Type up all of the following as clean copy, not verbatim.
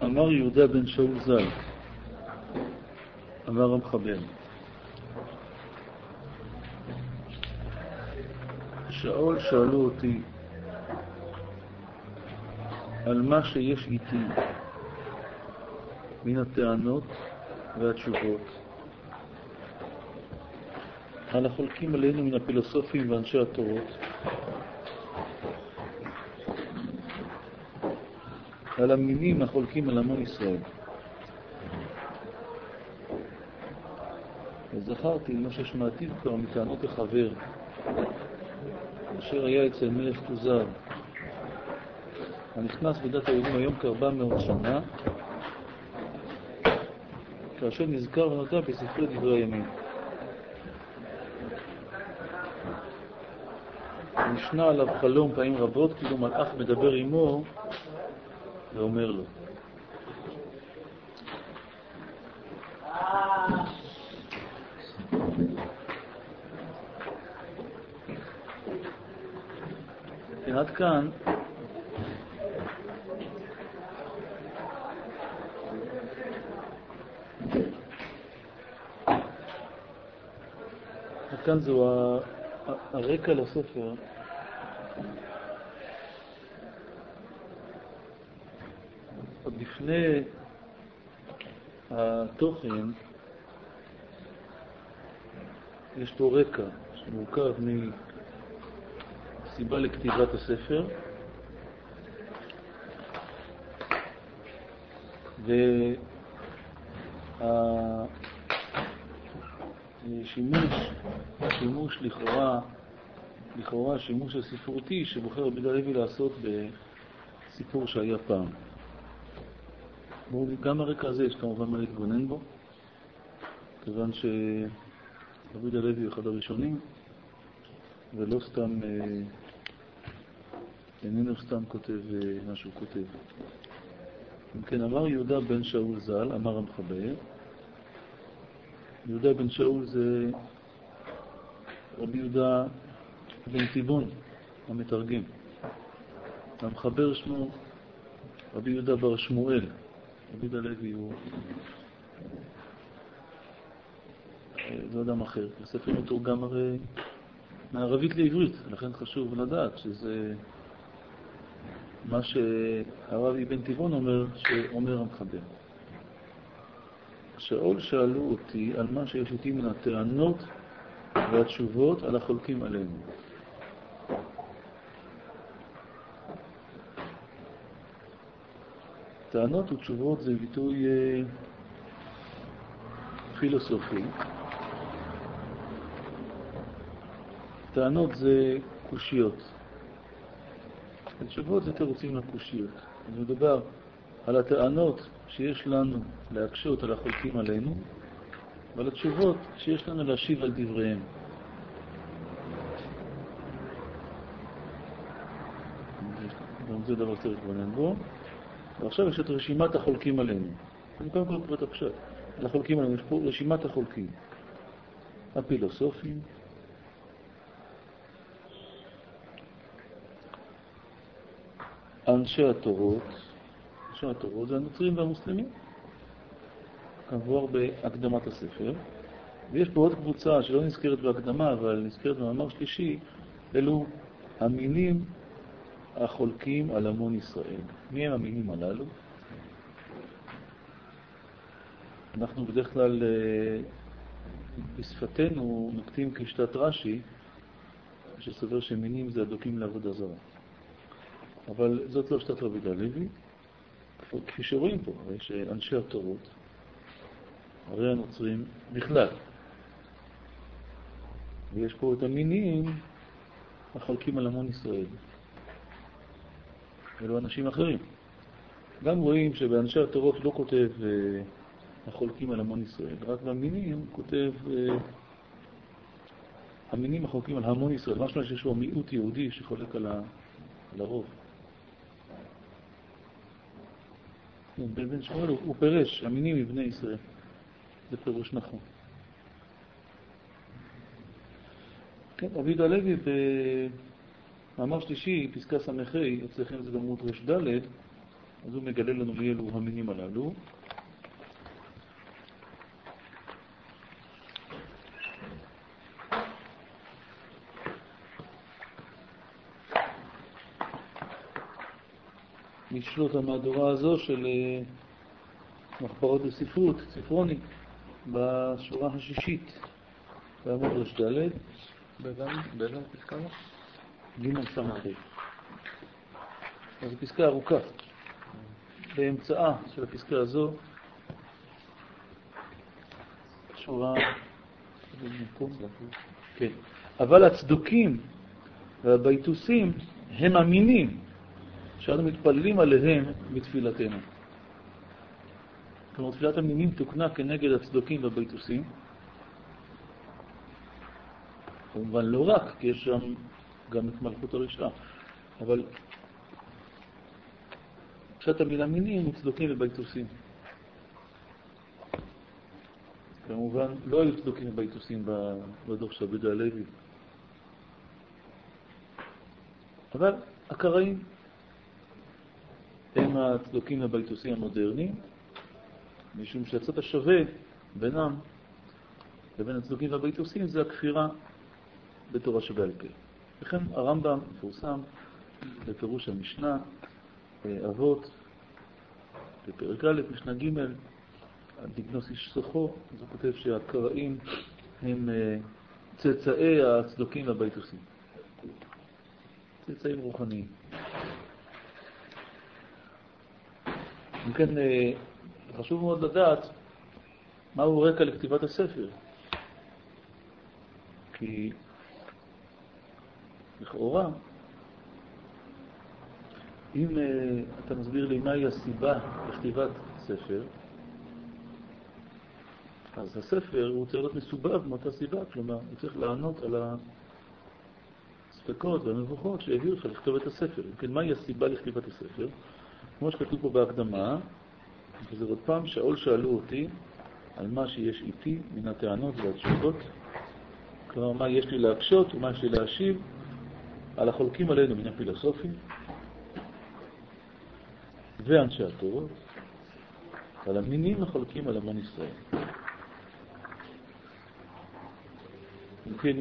אמר יהודה בן שאול ז"ל, אמר המחבר, שאול שאלו אותי על מה שיש איתי מן הטענות והתשובות, על החולקים עלינו מן הפילוסופים ואנשי התורות, על המינים החולקים על המון ישראל. וזכרתי מה ששמעתי כבר מטענות החבר אשר היה אצל מלך כוזר, הנכנס בדת היהודים היום כ-400 שנה, כאשר נזכר ונודע בספרי דברי הימים. נשנה עליו חלום פעמים רבות, כאילו מלאך מדבר עמו ואומר לו. עד כאן זו הרקע לספר. עוד לפני התוכן יש פה רקע שמורכב מסיבה לכתיבת הספר השימוש לכאורה השימוש הספרותי שבוחר רבי יהודה הלוי לעשות בסיפור שהיה פעם. גם הרקע הזה יש כמובן מה להתבונן בו, כיוון שרבי יהודה הלוי הוא אחד הראשונים ולא סתם, איננו סתם כותב מה שהוא כותב. אם כן, אמר יהודה בן שאול ז"ל, אמר המחבר. יהודה בן שאול זה רבי יהודה בן טבעון, המתרגם. המחבר שמו רבי יהודה בר שמואל. רבי יהודה הלוי הוא לא אדם אחר. הספר מתורגם הרי מערבית לעברית, לכן חשוב לדעת שזה מה שהרבי בן טבעון אומר, שאומר המחבר. שאול שאלו אותי על מה שיש איתי מן הטענות והתשובות על החולקים עלינו. טענות ותשובות זה ביטוי פילוסופי. טענות זה קושיות. התשובות זה תירוצים לקושיות. אני מדבר על הטענות שיש לנו להקשות על החולקים עלינו, ועל התשובות שיש לנו להשיב על דבריהם. גם זה דבר צריך להתבונן בו. ועכשיו יש את רשימת החולקים עלינו. אני קודם כל קורא את הפשט. על החולקים עלינו יש פה רשימת החולקים. הפילוסופים, אנשי התורות, אנשי התורות זה הנוצרים והמוסלמים, כמובן בהקדמת הספר. ויש פה עוד קבוצה שלא נזכרת בהקדמה, אבל נזכרת במאמר שלישי, אלו המינים החולקים על המון ישראל. מי הם המינים הללו? אנחנו בדרך כלל בשפתנו נוקטים כשיטת רש"י, שסובר שמינים זה הדוקים לעבודה זרה. אבל זאת לא שיטת רבי יהודה הלוי. כפי שרואים פה, יש אנשי התורות, הרי הנוצרים בכלל. ויש פה את המינים החולקים על המון ישראל. אלו אנשים אחרים. גם רואים שבאנשי התורות לא כותב החולקים על המון ישראל, רק במינים כותב המינים החולקים על המון ישראל. משמע שיש לו מיעוט יהודי שחולק על הרוב. בן שמואל הוא פירש, המינים מבני ישראל. זה פירוש נכון. כן, רבי יהודה הלוי במאמר שלישי, פסקה ס"ה, אצלכם זה בעמוד ר"ד, אז הוא מגלה לנו מי אלו המינים הללו. נשלוט המהדורה הזו של מחברות בספרות, ספרוני, בשורה השישית, בעמוד רשדלת. באיזה פסקה? ג' סמ"ה. אז פסקה ארוכה. באמצעה של הפסקה הזו, שורה... כן. אבל הצדוקים והביתוסים הם המינים שאנו מתפללים עליהם בתפילתנו. כלומר, תפילת המינים תוקנה כנגד הצדוקים והביתוסים. כמובן לא רק, כי יש שם גם את מלכות הרשעה. אבל פשט המילה מינים צדוקים וביתוסים. כמובן לא היו צדוקים וביתוסים בדור של עבודה הלוי. אבל הקראים הם הצדוקים והביתוסים המודרניים, משום שהצד השווה בינם לבין הצדוקים והביתוסים זה הכפירה בתורה שבעל פה. לכן הרמב"ם מפורסם בפירוש המשנה, אבות, בפרק א', משנה ג', דיגנוס איש סוחו, אז הוא כותב שהקראים הם צאצאי הצדוקים והביתוסים. צאצאים רוחניים. וכן, חשוב מאוד לדעת מהו רקע לכתיבת הספר. כי לכאורה, אם אתה מסביר לי מהי הסיבה לכתיבת ספר, אז הספר הוא צריך להיות מסובב מאותה סיבה, כלומר, הוא צריך לענות על הספקות והמבוכות שהביאו לך לכתוב את הספר. כן, מהי הסיבה לכתיבת הספר? כמו שכתוב פה בהקדמה, וזה עוד פעם, שאול שאלו אותי על מה שיש איתי מן הטענות והתשובות, כלומר, מה יש לי להקשות ומה יש לי להשיב על החולקים עלינו מן הפילוסופים ואנשי התורות, על המינים החולקים על המון ישראל. וכן,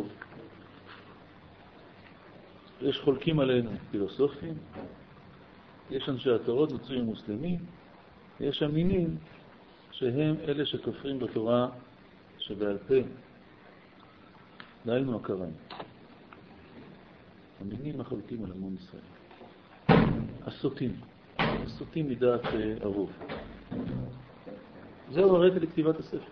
יש חולקים עלינו פילוסופים, יש אנשי התורות, נוצרים מוסלמים, יש המינים שהם אלה שכופרים בתורה שבעל פה. דהיינו הקראים. המינים החולקים על המון ישראל. הסוטים מדעת הרוב. זהו הרקע לכתיבת הספר.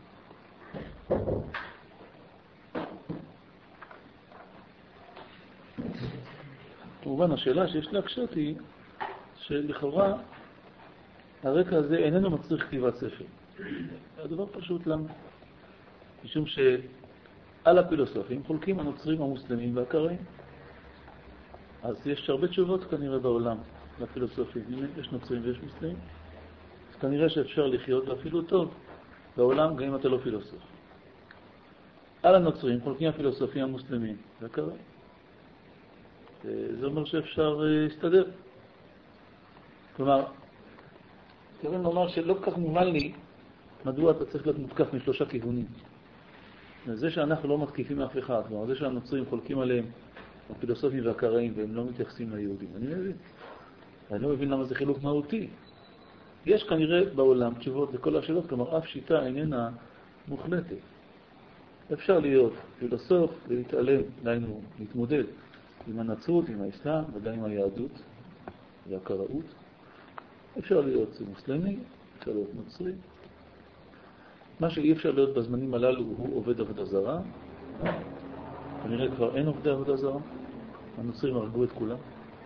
כמובן, השאלה שיש להקשות היא שלכאורה הרקע הזה איננו מצריך כתיבת ספר. הדבר פשוט למה? משום שעל הפילוסופים חולקים הנוצרים, המוסלמים והקראים. אז יש הרבה תשובות כנראה בעולם לפילוסופים. יש נוצרים ויש מוסלמים. אז כנראה שאפשר לחיות ואפילו טוב בעולם גם אם אתה לא פילוסוף. על הנוצרים חולקים הפילוסופים המוסלמים והקראים. זה אומר שאפשר להסתדר. כלומר, צריך לומר שלא כל כך מובן לי מדוע אתה צריך להיות מותקף משלושה כיוונים. זה שאנחנו לא מתקיפים אף אחד, כלומר, זה שהנוצרים חולקים עליהם הפילוסופים והקראים והם לא מתייחסים ליהודים. אני מבין. אני לא מבין למה זה חילוק מהותי. יש כנראה בעולם תשובות לכל השאלות, כלומר, אף שיטה איננה מוחלטת. אפשר להיות פילוסוף ולהתעלם, דהיינו, להתמודד עם הנצרות, עם האסלאם, וגם עם היהדות והקראות. אפשר להיות מוסלמי, אפשר להיות נוצרי. מה שאי אפשר להיות בזמנים הללו הוא עובד עבודה זרה. כנראה כבר אין עובדי עבודה זרה. הנוצרים הרגו את כולם.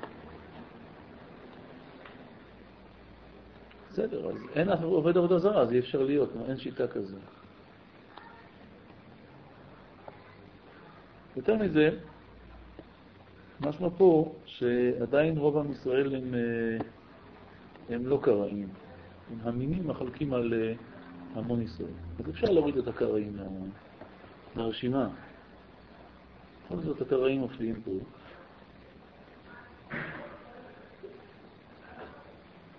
בסדר, אז אין אף עובד עבודה זרה, אז אי אפשר להיות, אין שיטה כזו. יותר מזה, משמע פה שעדיין רוב עם ישראל הם לא קראים. הם המינים מחלקים על המון ישראל. אז אפשר להוריד את הקראים מהרשימה. בכל זאת הקראים מופיעים פה.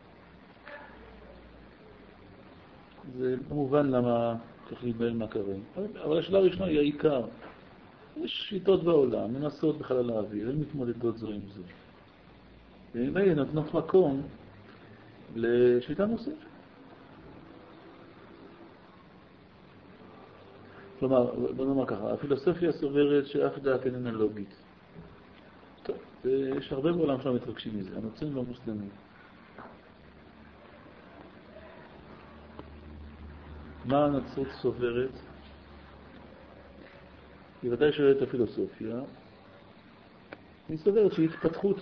זה מובן למה צריך להתבהל מהקראים. אבל השאלה הראשונה היא העיקר. יש שיטות בעולם, מנסות בחלל האוויר, הן מתמודדות זו עם זו. והן נותנות מקום לשיטה נוספת. כלומר, בוא נאמר ככה, הפילוסופיה סוברת שאף דעת איננה לוגית. טוב, יש הרבה בעולם שם מתרגשים מזה, הנוצרים והמוסלמים. מה הנצרות סוברת? היא ודאי שואלת את הפילוסופיה. היא סוברת שהיא התפתחות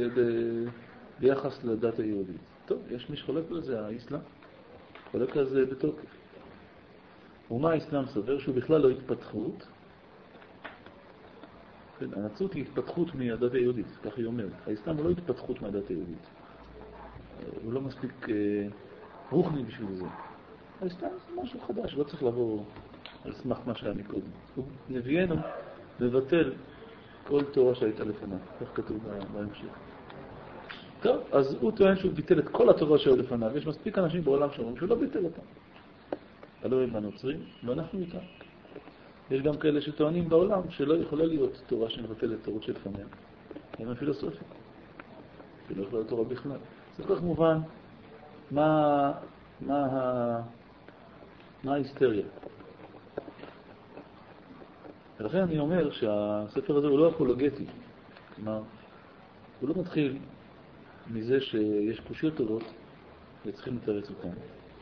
ביחס לדת היהודית. טוב, יש מי שחולק על זה, האסלאם. חולק על זה בתוקף. ומה האסלאם סובר? שהוא בכלל לא התפתחות. כן, הנצרות היא התפתחות מהדת היהודית, כך היא אומרת. האסלאם הוא לא התפתחות מהדת היהודית. הוא לא מספיק רוחני בשביל זה. האסלאם זה משהו חדש, לא צריך לבוא על סמך מה שהיה מקודם. הוא נביאנו לבטל כל תורה שהייתה לפניו, כך כתוב בהמשך. טוב, אז הוא טוען שהוא ביטל את כל התורה שהיו לפניו. יש מספיק אנשים בעולם שאומרים שהוא לא ביטל אותם. הלוא הם הנוצרים, ואנחנו איתם. יש גם כאלה שטוענים בעולם שלא יכולה להיות תורה שמבטלת תורות שלפניה. הם הפילוסופים. שלא יכולה להיות תורה בכלל. זה כל כך מובן מה ההיסטריה. ולכן אני אומר שהספר הזה הוא לא אפולוגטי. כלומר, הוא לא מתחיל מזה שיש קושיות טובות וצריכים לתרץ אותן.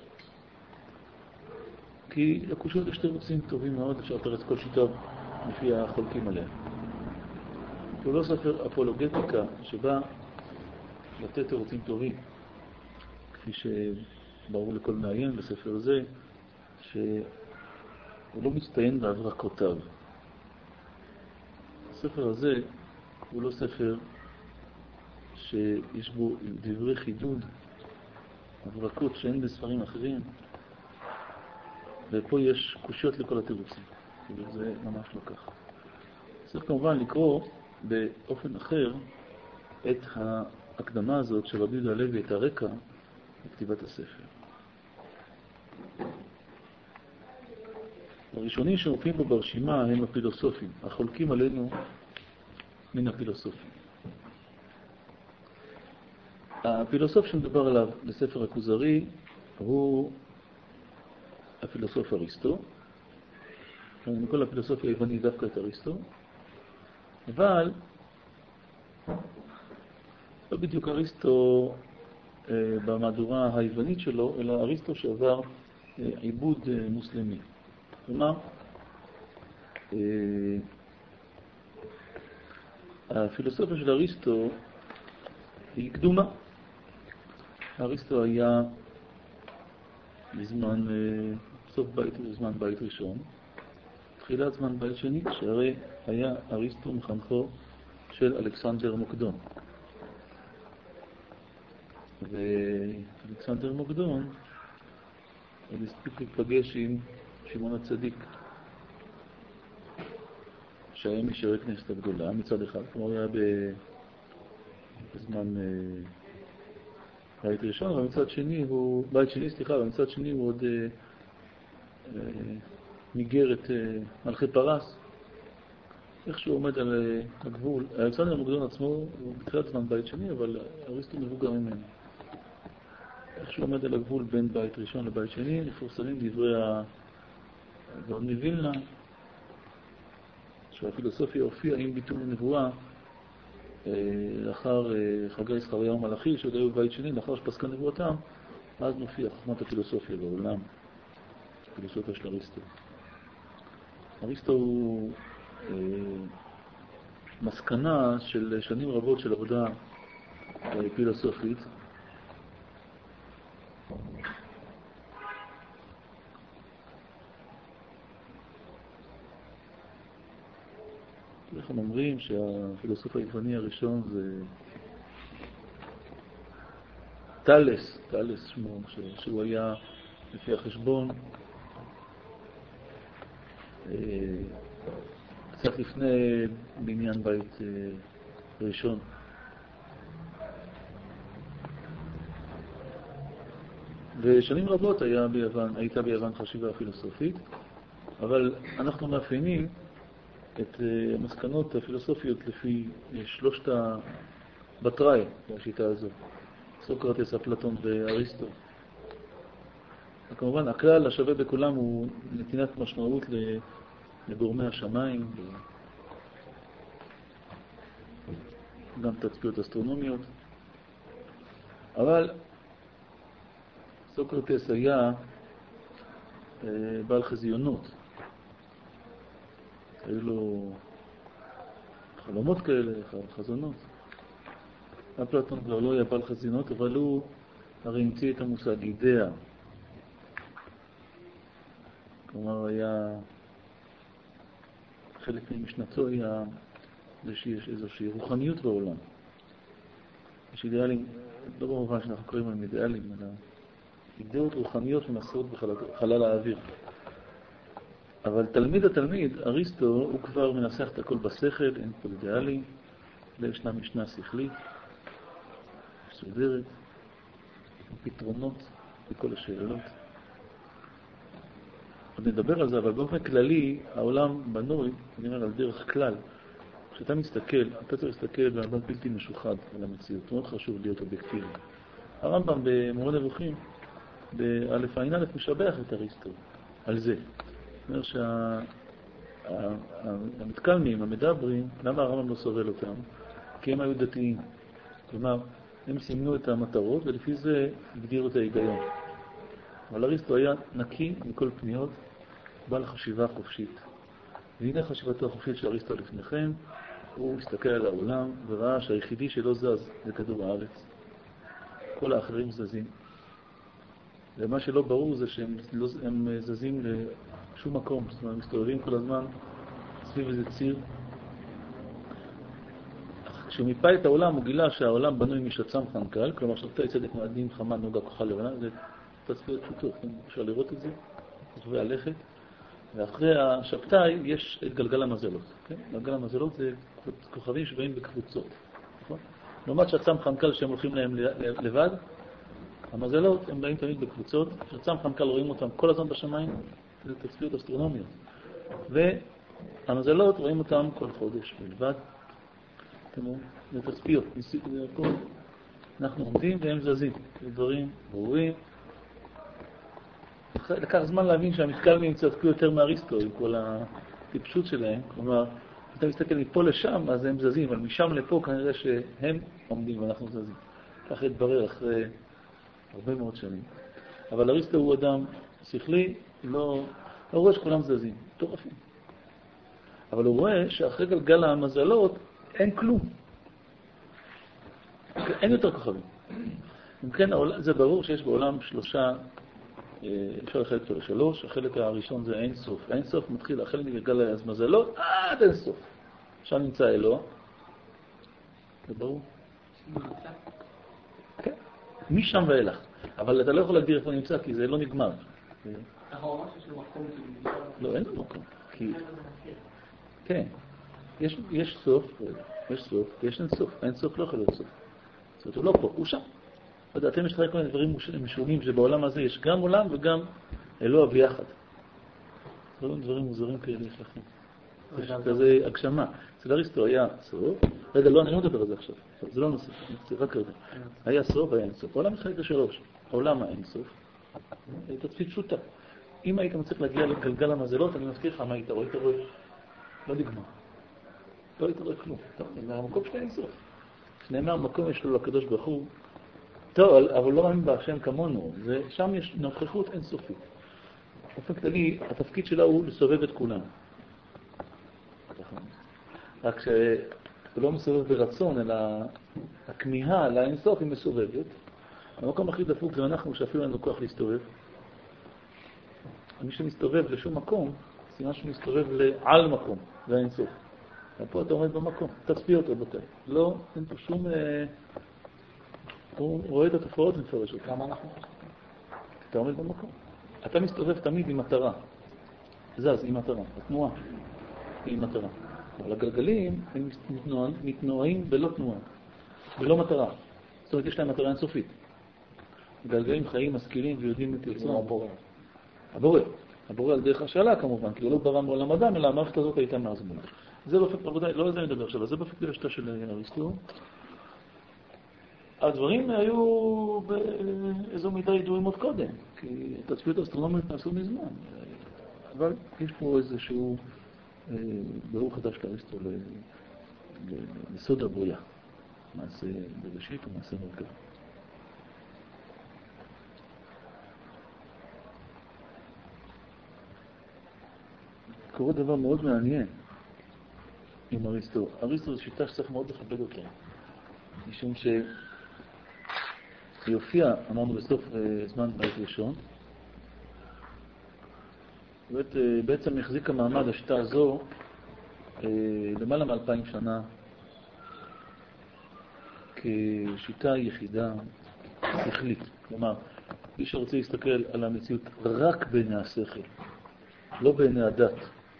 כי לקושיות יש תירוצים טובים מאוד, אפשר לתרץ כל שיטה לפי החולקים עליה. הוא לא ספר אפולוגטיקה שבא לתת תירוצים טובים, כפי שברור לכל מעיין בספר הזה, שהוא לא מצטיין בהברקותיו. הספר הזה הוא לא ספר שיש בו דברי חידוד, הברקות שאין בספרים אחרים, ופה יש קושיות לכל התירוצים. זה ממש לא כך. צריך כמובן לקרוא באופן אחר את ההקדמה הזאת של רבי יהודה הלוי, את הרקע לכתיבת הספר. הראשונים שמופיעים בו ברשימה הם הפילוסופים, החולקים עלינו מן הפילוסופים. הפילוסוף שמדובר עליו בספר הכוזרי הוא הפילוסוף אריסטו. מכל הפילוסופיה היוונית דווקא את אריסטו. אבל לא בדיוק אריסטו במהדורה היוונית שלו, אלא אריסטו שעבר עיבוד מוסלמי. כלומר, הפילוסופיה של אריסטו היא קדומה. אריסטו היה בזמן זמן בית ראשון, תחילת זמן בית שני, שהרי היה אריסטו מחנכו של אלכסנדר מוקדון. ואלכסנדר מוקדון הוא הספיק להיפגש עם שמעון הצדיק, שהיה משערי כנסת הגדולה מצד אחד, כמו הוא היה בזמן בית ראשון, ומצד שני הוא, ומצד שני הוא עוד ניגר את מלכי פרס. איך שהוא עומד על הגבול, אלכסנדר מוקדון עצמו הוא בתחילת זמן בית שני, אבל אריסטו מבוגר ממנו. איך שהוא עומד על הגבול בין בית ראשון לבית שני, מפורסמים דברי הגאון מווילנה, שהפילוסופיה הופיעה עם ביטול הנבואה לאחר חגי זכריהו מלאכי, שעוד היו בבית שני, לאחר שפסקה נבואתם, אז מופיע חוכמת הפילוסופיה בעולם, הפילוסופיה של אריסטו. אריסטו הוא מסקנה של שנים רבות של עבודה פילוסופית. אנחנו אומרים שהפילוסוף היווני הראשון זה תאלס שמו, שהוא היה לפי החשבון קצת לפני בניין בית ראשון. ושנים רבות הייתה ביוון חשיבה פילוסופית, אבל אנחנו מאפיינים את המסקנות הפילוסופיות לפי שלושת הבטראי בשיטה הזו, סוקרטס, אפלטון ואריסטו. וכמובן, הכלל השווה בכולם הוא נתינת משמעות לגורמי השמיים, גם תצפיות אסטרונומיות. אבל סוקרטס היה בעל חזיונות. היו לו חלומות כאלה, חזונות. אפלטון כבר לא היה בעל חזיונות, אבל הוא הרי המציא את המושג אידאה. כלומר, היה חלק ממשנתו היה שיש איזושהי רוחניות בעולם. יש אידיאלים, לא במובן שאנחנו קוראים להם אידיאלים, אלא אידאות רוחניות שמסרות בחלל האוויר. אבל התלמיד, אריסטו, הוא כבר מנסח את הכל בשכל, אין פה אידיאלי, וישנה משנה שכלית, מסודרת, פתרונות לכל השאלות. עוד נדבר על זה, אבל באופן כללי, העולם בנוי, אני אומר על דרך כלל. כשאתה מסתכל, אתה צריך להסתכל במבט בלתי משוחד על המציאות. מאוד חשוב להיות אובייקטיבי. הרמב"ם במורה נבוכים, באלף עין אלף, משבח את אריסטו על זה. זאת אומרת שהמתקלמים, המדברים, למה הרמב"ם לא סובל אותם? כי הם היו דתיים. כלומר, הם סימנו את המטרות, ולפי זה הגדירו את ההיגיון. אבל אריסטו היה נקי מכל פניות, בעל חשיבה חופשית. והנה חשיבתו החופשית של אריסטו לפניכם, הוא הסתכל על העולם וראה שהיחידי שלא זז זה כדור הארץ. כל האחרים זזים. ומה שלא ברור זה שהם זזים לשום מקום, זאת אומרת, מסתובבים כל הזמן סביב איזה ציר. כשהוא מיפה את העולם, הוא גילה שהעולם בנוי משצ"ם חנקל, כלומר שבתאי צדק מאדים חמה נוגה כוחה לבנה, זה תצפיות פשוטות, אפשר לראות את זה, רחבי הלכת. ואחרי השבתאי יש את גלגל המזלות. כן? גלגל המזלות זה כוכבים שבאים בקבוצות. נכון? לעומת שצ"ם חנקל שהם הולכים להם לבד, המזלות הם באים תמיד בקבוצות. שצ"ם חנקל רואים אותם כל הזמן בשמיים, זה תצפיות אסטרונומיות. והמזלות רואים אותם כל חודש בלבד. זה תצפיות, זה הכל. אנחנו עומדים והם זזים. זה דברים ברורים. לקח זמן להבין שהמתקלמים צדקו יותר מאריסטו עם כל הטיפשות שלהם. כלומר, אתה מסתכל מפה לשם, אז הם זזים, אבל משם לפה כנראה שהם עומדים ואנחנו זזים. כך התברר אחרי הרבה מאוד שנים. אבל אריסטו הוא אדם שכלי, לא רואה שכולם זזים, מטורפים. אבל הוא רואה שאחרי גלגל המזלות אין כלום. אין יותר כוכבים. אם כן, זה ברור שיש בעולם שלושה, אפשר לחלק אותו לשלוש. החלק הראשון זה אין סוף. אין סוף מתחיל, החלק מגלגל המזלות עד אין סוף. שם נמצא אלוה. זה ברור? כן. משם ואילך. אבל אתה לא יכול להגדיר איפה נמצא, כי זה לא נגמר. אנחנו ממש יש לו מקום לא, אין לו מקום. כן. יש סוף, יש אין סוף. אין סוף לא יכול להיות סוף. זאת אומרת, הוא לא פה, הוא שם. אתם יש לך כל מיני דברים משונים שבעולם הזה יש גם עולם וגם אלוה ביחד. דברים מוזרים כאלה יש לכם. יש כזה הגשמה. אצל אריסטו היה סוף. רגע, לא, אני לא מדבר על זה עכשיו. זה לא נושא, רק רגע. היה סוף, היה אין סוף. העולם מתחלק לשלוש. העולם האין סוף. הייתה תצפית פשוטה. אם היית מצליח להגיע לגלגל המזלות, אני מזכיר לך מה היית רואה. לא נגמר. לא היית רואה כלום. המקום שלה אין סוף. שנאמר, מקום יש לו לקדוש ברוך הוא. טוב, אבל לא מאמין בהשם כמונו. שם יש נוכחות אינסופית. באופן כללי, התפקיד שלה הוא לסובב את כולם. רק שהוא לא מסובב ברצון, אלא הכמיהה לאינסוף היא מסובבת. המקום הכי דפוק זה אנחנו, שאפילו אין לו כוח להסתובב. מי שמסתובב לשום מקום, סימן שהוא מסתובב לעל מקום, זה האינסוף. ופה אתה עומד במקום, תצפיות רבותיי. לא, אין פה שום... הוא רואה את התופעות ומפרש אותה. למה אנחנו חושבים? אתה עומד במקום. אתה מסתובב תמיד עם מטרה. זז עם מטרה. התנועה היא עם מטרה. אבל הגלגלים הם מתנועים בלא תנועה. בלא מטרה. זאת אומרת, יש להם מטרה אינסופית. גלגלים חיים, משכילים ויודעים את יוצרם. הבורא. הבורא על דרך השאלה כמובן, כי הוא לא ברא מעולם אדם, אלא המערכת הזאת הייתה מאז מולה. זה באופן, רבותיי, לא על זה נדבר עכשיו, זה באופן השיטה של אריסטו. הדברים היו באיזו מידה ידועים עוד קודם, כי התצפיות האסטרונומיות נעשו מזמן. אבל יש פה איזשהו ברור חדש לאריסטו לסוד הבריאה. מעשה בראשית ומעשה מרכב. קורה דבר מאוד מעניין עם אריסטו. אריסטו זו שיטה שצריך מאוד לכבד אותה. משום שיופיע, אמרנו בסוף זמן בית ראשון, בעצם החזיקה מעמד השיטה הזו למעלה מ2000 שנה כשיטה יחידה שכלית. כלומר, מי שרוצה להסתכל על המציאות רק בעיני השכל, לא בעיני הדת,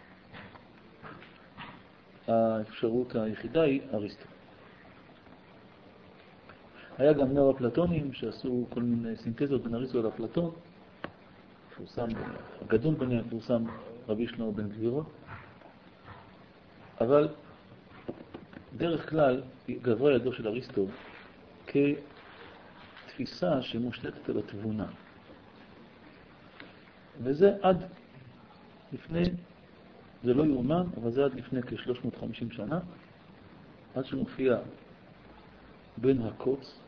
האפשרות היחידה היא אריסטו. היה גם נאו-אפלטונים שעשו כל מיני סינתזות בין אריסטו לאפלטון. הגדול ביניהם פורסם רבי שלמה בן גבירו. אבל דרך כלל גברה ידו של אריסטו כתפיסה שמושתתת על התבונה. וזה עד לפני, זה לא יאומן, אבל זה עד לפני כ-350 שנה, עד שמופיע בין הקוץ,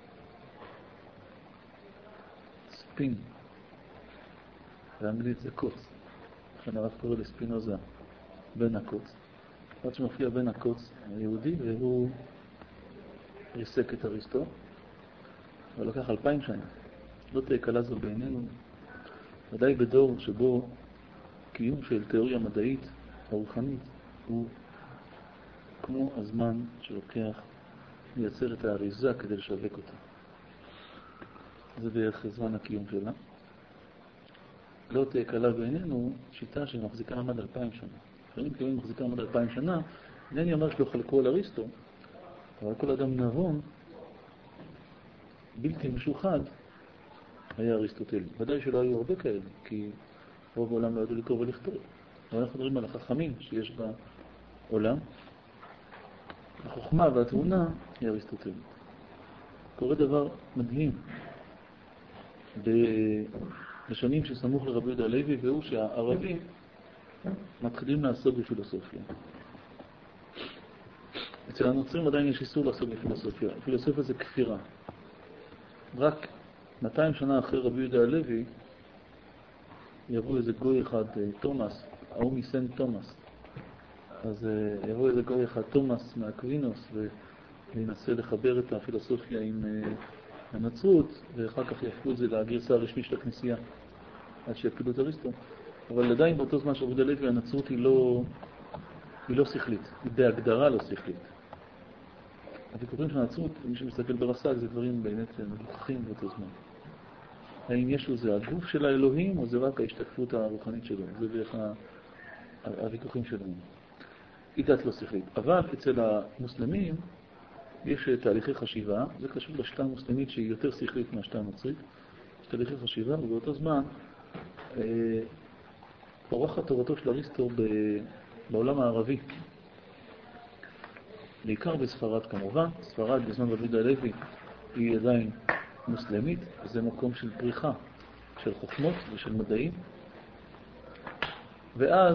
ספין, באנגלית זה קוץ, לכן הרב קורא לספינוזה בין הקוץ, עד שמופיע בין הקוץ היהודי, והוא ריסק את אריסטו, אבל לקח 2000 שנה. לא תהיה קלה זו בעינינו, ודאי בדור שבו קיום של תיאוריה מדעית הרוחנית הוא כמו הזמן שלוקח לייצר את האריזה כדי לשווק אותה. זה בערך זמן הקיום שלה. לא תהיה קלה בעינינו שיטה שמחזיקה עמד 2000 שנה. לפעמים קיום מחזיקה עמד 2000 שנה, אינני אומר שלא חלקו על אריסטו, אבל כל אדם נבון, בלתי משוחד, היה אריסטוטלי. ודאי שלא היו הרבה כאלה, כי רוב העולם לא ידעו לקרוא ולכתוב. אבל אנחנו מדברים על החכמים שיש בעולם. החוכמה והתבונה היא אריסטוטלית. קורה דבר מדהים בשנים שסמוך לרבי יהודה הלוי, והוא שהערבים מתחילים לעסוק בפילוסופיה. אצל הנוצרים עדיין יש איסור לעסוק בפילוסופיה. פילוסופיה זה כפירה. רק 200 שנה אחרי רבי יהודה הלוי יבוא איזה גוי אחד, תומאס, ההוא מסנט תומאס. אז יבוא איזה גוי אחד, תומאס מאקווינוס, וינסה לחבר את הפילוסופיה עם הנצרות, ואחר כך יהפכו את זה לגרסה הרשמית של הכנסייה, עד שיפילו את אריסטו. אבל עדיין באותו זמן של רבי יהודה הלוי הנצרות היא לא שכלית, היא בהגדרה לא שכלית. הוויכוחים של הנצרות, מי שמסתכל ברס"ג, זה דברים באמת מוכחים באותו זמן. האם ישו זה הגוף של האלוהים, או זה רק ההשתקפות הרוחנית שלו? זה בערך הוויכוחים שלנו. היא דת לא שכלית. אבל אצל המוסלמים יש תהליכי חשיבה, זה קשור לשיטה המוסלמית שהיא יותר שכלית מהשיטה הנוצרית. יש תהליכי חשיבה, ובאותו זמן פורחת תורתו של אריסטו בעולם הערבי. בעיקר בספרד כמובן. ספרד בזמן רבי יהודה הלוי היא עדיין מוסלמית, זה מקום של פריחה, של חוכמות ושל מדעים. ואז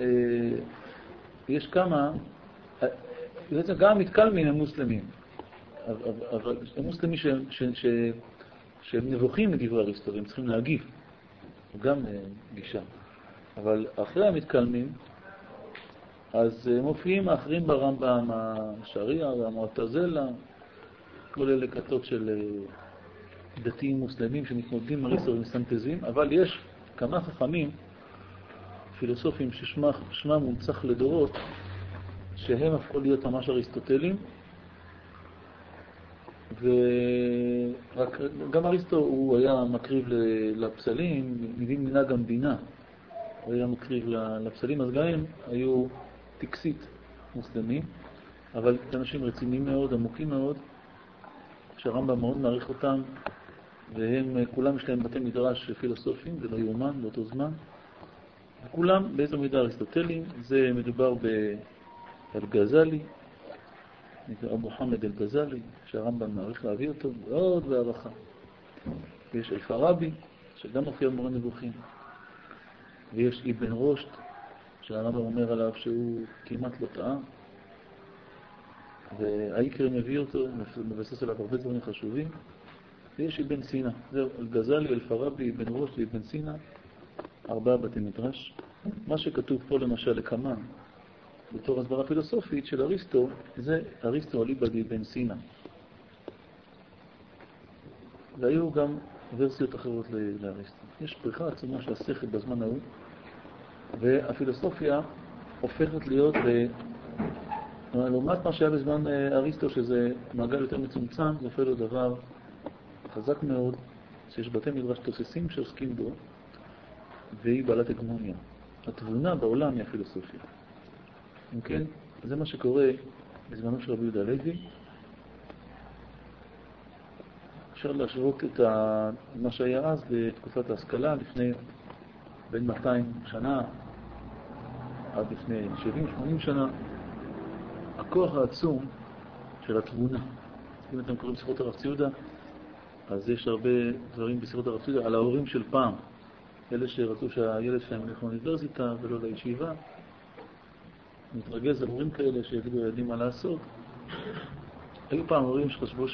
יש כמה, בעצם גם מתקלמים הם מוסלמים, אבל הם מוסלמים שהם נבוכים מדברי אריסטו, הם צריכים להגיב, גם גישה. אבל אחרי המתקלמים, אז מופיעים האחרים ברמב"ם, השריעה, המועתזלה, כל אלה כתות של דתיים מוסלמים שמתמודדים עם אריסטו ומסנתזים, אבל יש כמה חכמים, פילוסופים ששמם מונצח לדורות, שהם הפכו להיות ממש אריסטוטלים, וגם אריסטו הוא היה מקריב לפסלים, מדין מנהג המדינה, הוא היה מקריב לפסלים, אז גם הם היו טקסית מוסלמים, אבל אנשים רציניים מאוד, עמוקים מאוד, שהרמב"ם מאוד מעריך אותם, והם כולם יש להם בתי מדרש פילוסופיים, זה לא יאומן באותו זמן. וכולם באיזו מידה אריסטוטלים, זה מדובר באל-גזלי, נקרא אבו חמד אל-גזלי, שהרמב"ם מעריך להביא אותו, מאוד בהערכה. ויש אל-פראבי, שגם מופיע במורה נבוכים. ויש אבן רושד, שהרמב"ם אומר עליו שהוא כמעט לא טעה. והאיקרי מביא אותו, מבסס עליו הרבה דברים חשובים. ויש אבן סינה, זהו, אל-גזלי, אל-פראבי, אבן רושד ואבן סינה, 4 בתי מדרש. מה שכתוב פה למשל לקמן, בתור הסברה פילוסופית של אריסטו, זה אריסטו אליבא דאבן סינה. והיו גם ורסיות אחרות לאריסטו. יש פריחה עצומה של השכל בזמן ההוא, והפילוסופיה הופכת להיות לעומת מה שהיה בזמן אריסטו, שזה מעגל יותר מצומצם, זה הופך להיות דבר חזק מאוד, שיש בתי מדרש תוססים שעוסקים בו, והיא בעלת הגמוניה. התבונה בעולם היא הפילוסופיה. אם כן, זה מה שקורה בזמנו של רבי יהודה הלוי. אפשר להשוות את מה שהיה אז בתקופת ההשכלה, לפני בין 200 שנה עד לפני 70-80 שנה. הכוח העצום של התבונה. אם אתם קוראים שיחות הרב ציודה, אז יש הרבה דברים בשיחות הרב ציודה על ההורים של פעם. אלה שרצו שהילד שלהם ילך לאוניברסיטה ולא לישיבה. מתרגז על הורים כאלה שיגידו לילדים מה לעשות. היו פעם הורים שחשבו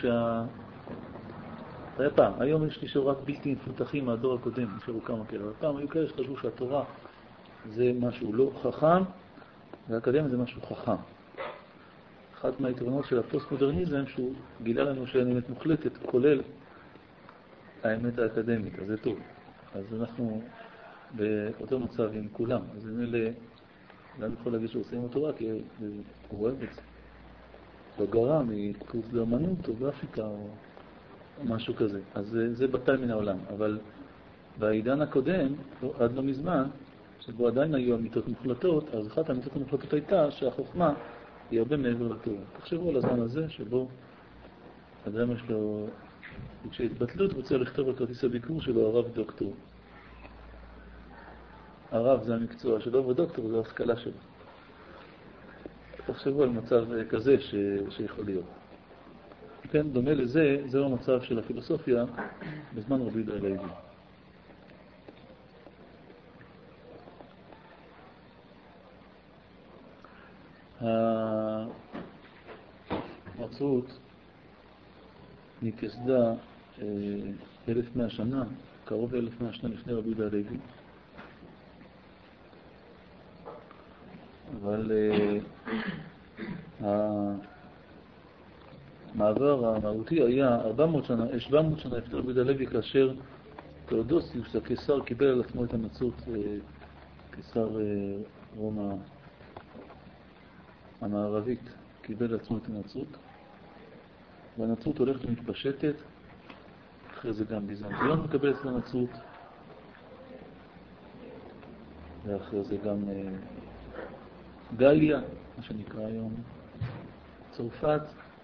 היה פעם, היום יש נשארו רק בלתי מפותחים מהדור הקודם, נשארו כמה כאלה, אבל פעם היו כאלה שחשבו שהתורה זה משהו לא חכם, והאקדמיה זה משהו חכם. אחת מהיתרונות של הפוסט-מודרניזם שהוא גילה לנו שאין אמת מוחלטת, כולל האמת האקדמית, אז זה טוב. אז אנחנו באותו מצב עם כולם, אז אם אלה, לא יכול להגיד שהוא עושה עם התורה, כי הוא אוהב את זה. לא גרם מקורס לאמנות או גרפיקה או משהו כזה. אז זה בטל מן העולם. אבל בעידן הקודם, עד לא מזמן, שבו עדיין היו אמיתות מוחלטות, אז אחת האמיתות המוחלטות הייתה שהחוכמה היא הרבה מעבר לתורה. תחשבו על הזמן הזה שבו אדם יש לו, כשהתבטלות רוצה לכתוב על כרטיס הביקור שלו הרב דוקטור. הרב זה המקצוע שלו ודוקטור זה ההשכלה שלו. תחשבו על מצב כזה שיכול להיות. כן, דומה לזה, זהו המצב של הפילוסופיה בזמן רבי יהודה הלוי. הנצרות נתייסדה 1100 שנה, קרוב ל-1100 שנה לפני רבי יהודה הלוי. אבל המעבר המהותי היה 400 שנה, 700 שנה לפני רבי יהודה הלוי, כאשר תאודוסיוס הקיסר קיבל על עצמו את הנצרות, קיסר רומא המערבית קיבל על עצמו את הנצרות, והנצרות הולכת ומתפשטת, אחרי זה גם ביזנטיון מקבל את הנצרות, ואחרי זה גם גליה, מה שנקרא היום צרפת.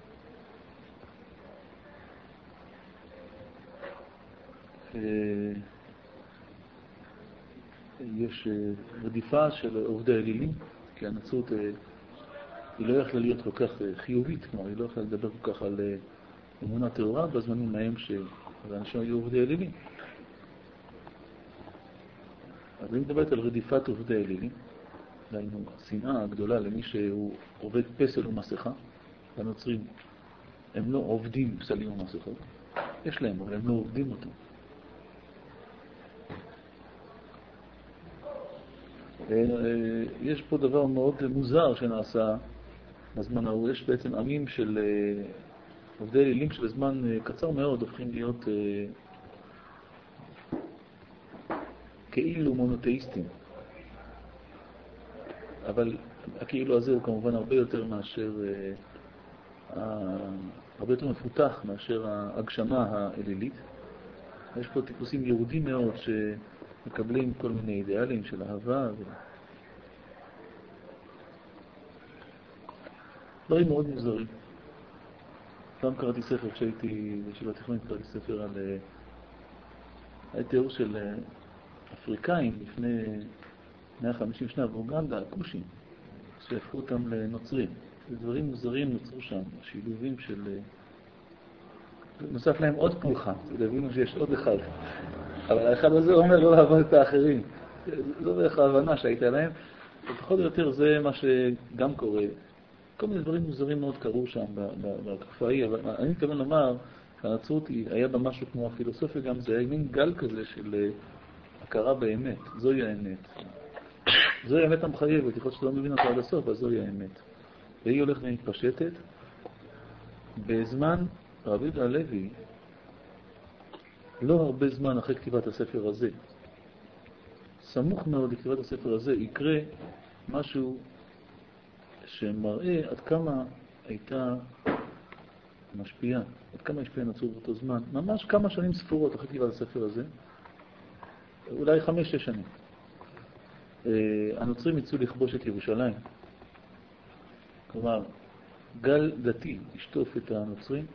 יש רדיפה של עובדי האלילים, כי הנצרות היא לא יכלה להיות כל כך חיובית, כלומר היא לא יכלה לדבר כל כך על אמונה טהורה בזמנים ההם שהאנשים היו עובדי האלילים. אז אני מדברת על רדיפת עובדי האלילים, דהיינו, השנאה הגדולה למי שהוא עובד פסל ומסכה. הנוצרים הם לא עובדים פסלים ומסכות, יש להם, אבל הם לא עובדים אותו. יש פה דבר מאוד מוזר שנעשה בזמן ההוא. יש בעצם עמים של עובדי אלילים שבזמן קצר מאוד הופכים להיות כאילו מונותאיסטים. אבל הכאילו הזה הוא כמובן הרבה יותר מאשר, הרבה יותר מפותח מאשר ההגשמה האלילית. יש פה טיפוסים יהודים מאוד שמקבלים כל מיני אידיאלים של אהבה דברים מאוד מוזרים. פעם קראתי ספר, כשהייתי בישיבה תיכונית, קראתי ספר על היה תיאור של אפריקאים לפני 150 שנה באוגנדה, הכושים, שהפכו אותם לנוצרים. דברים מוזרים נוצרו שם, שילובים של... נוסף להם עוד פולחן, תבינו שיש עוד אחד. אבל האחד הזה אומר לא לעבוד את האחרים. זו בערך ההבנה שהייתה להם. ופחות או יותר זה מה שגם קורה. כל מיני דברים מוזרים מאוד קרו שם בתקופה ההיא, אבל אני מתכוון לומר שהנצרות היה בה משהו כמו הפילוסופיה, גם זה היה מין גל כזה של הכרה באמת. זוהי האמת. זוהי האמת המחייבת, יכול להיות שאתה לא מבין אותה עד הסוף, אז זוהי האמת. והיא הולכת ומתפשטת. בזמן רבי יהודה הלוי, לא הרבה זמן אחרי כתיבת הספר הזה, סמוך מאוד לכתיבת הספר הזה, יקרה משהו שמראה עד כמה הייתה משפיעה, עד כמה השפיעה הנצרות באותו זמן, ממש כמה שנים ספורות אחרי כתיבת הספר הזה, אולי 5-6 שנים. הנוצרים יצאו לכבוש את ירושלים. כלומר, גל דתי ישטוף את הנוצרים,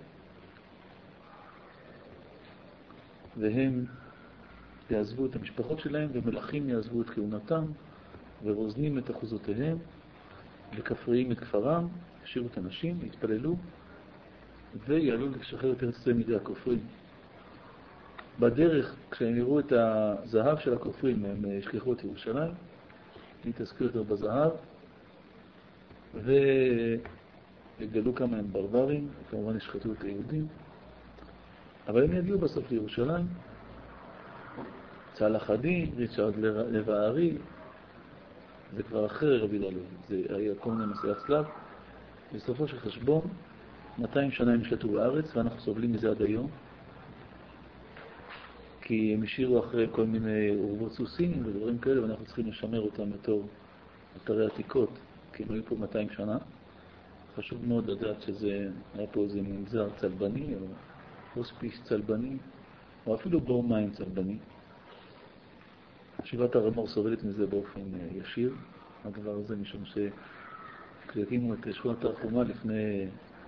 והם יעזבו את המשפחות שלהם, ומלאכים יעזבו את כהונתם, ורוזנים את אחוזותיהם, וכפריים את כפרם, ישירו את הנשים, יתפללו, ויעלו לשחרר את ארץ ישראל מידי הכופרים. בדרך, כשהם יראו את הזהב של הכופרים, הם ישכחו את ירושלים, יתעסקו יותר בזהב, ויגלו כמה הם ברברים, וכמובן ישחטו את היהודים. אבל הם יגיעו בסוף לירושלים, צלח הדין, ריצ'רד לב הארי, זה כבר אחרי רבי יהודה הלוי, זה היה כל מיני מסעי הצלב. בסופו של חשבון, 200 שנה הם שלטו בארץ, ואנחנו סובלים מזה עד היום, כי הם השאירו אחרי כל מיני אורבות סוסים ודברים כאלה, ואנחנו צריכים לשמר אותם בתור אתרי עתיקות, כי הם היו פה 200 שנה. חשוב מאוד לדעת שזה היה פה איזה מנזר צלבני, או הוספיס צלבני, או אפילו בור מים צלבני. ישיבת הר המור סובלת מזה באופן ישיר, הדבר הזה, משום שכשהקימו את שכונת הר חומה לפני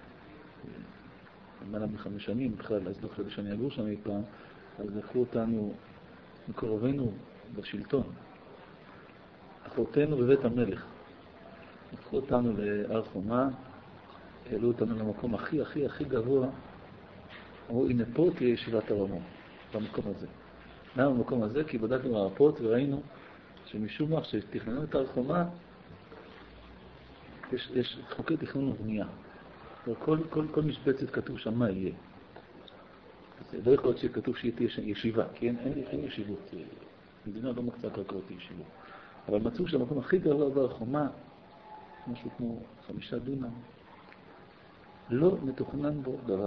למעלה מ5 שנים, בכלל, אז לא חשבתי שאני אגור שם אי פעם, אז לקחו אותנו, מקורבינו בשלטון, אחותינו בבית המלך, לקחו אותנו להר חומה, העלו אותנו למקום הכי גבוה, אמרו, הנה פה תהיה ישיבת הר המור, במקום הזה. למה במקום הזה? כי בדקנו מהרפות וראינו שמשום מה שתכננו את הר חומה, יש חוקי תכנון ובנייה. כל משבצת כתוב שם מה יהיה. לא יכול להיות שכתוב שתהיה ישיבה, כי אין ישיבות. המדינה לא מקצה קרקעות לישיבות. אבל מצאו שהמקום הכי גרוע בהר חומה, משהו כמו 5 דונם, לא מתוכנן בו דבר.